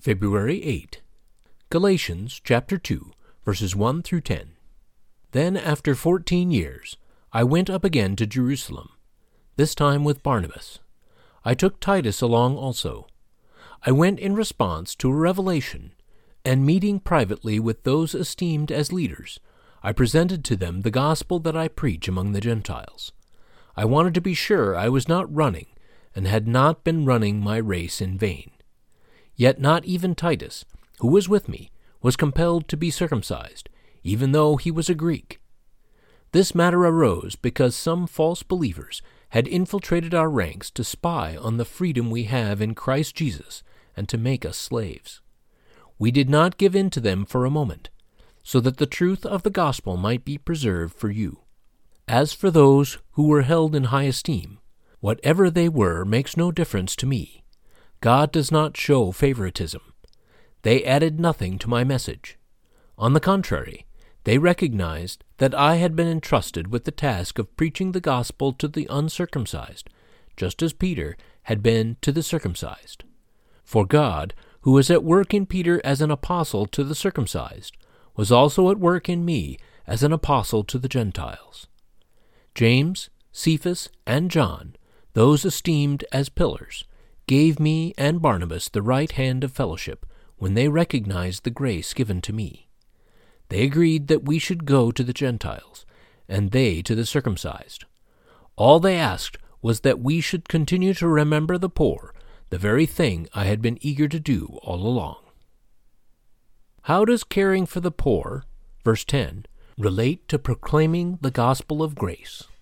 February 8. Galatians chapter 2, verses 1 through 10. Then after 14 years, I went up again to Jerusalem, this time with Barnabas. I took Titus along also. I went in response to a revelation, and meeting privately with those esteemed as leaders, I presented to them the gospel that I preach among the Gentiles. I wanted to be sure I was not running, and had not been running my race in vain. Yet not even Titus, who was with me, was compelled to be circumcised, even though he was a Greek. This matter arose because some false believers had infiltrated our ranks to spy on the freedom we have in Christ Jesus and to make us slaves. We did not give in to them for a moment, so that the truth of the gospel might be preserved for you. As for those who were held in high esteem, whatever they were makes no difference to me. God does not show favoritism. They added nothing to my message. On the contrary, they recognized that I had been entrusted with the task of preaching the gospel to the uncircumcised, just as Peter had been to the circumcised. For God, who was at work in Peter as an apostle to the circumcised, was also at work in me as an apostle to the Gentiles. James, Cephas, and John, those esteemed as pillars, gave me and Barnabas the right hand of fellowship when they recognized the grace given to me. They agreed that we should go to the Gentiles, and they to the circumcised. All they asked was that we should continue to remember the poor, the very thing I had been eager to do all along. How does caring for the poor, verse 10, relate to proclaiming the gospel of grace?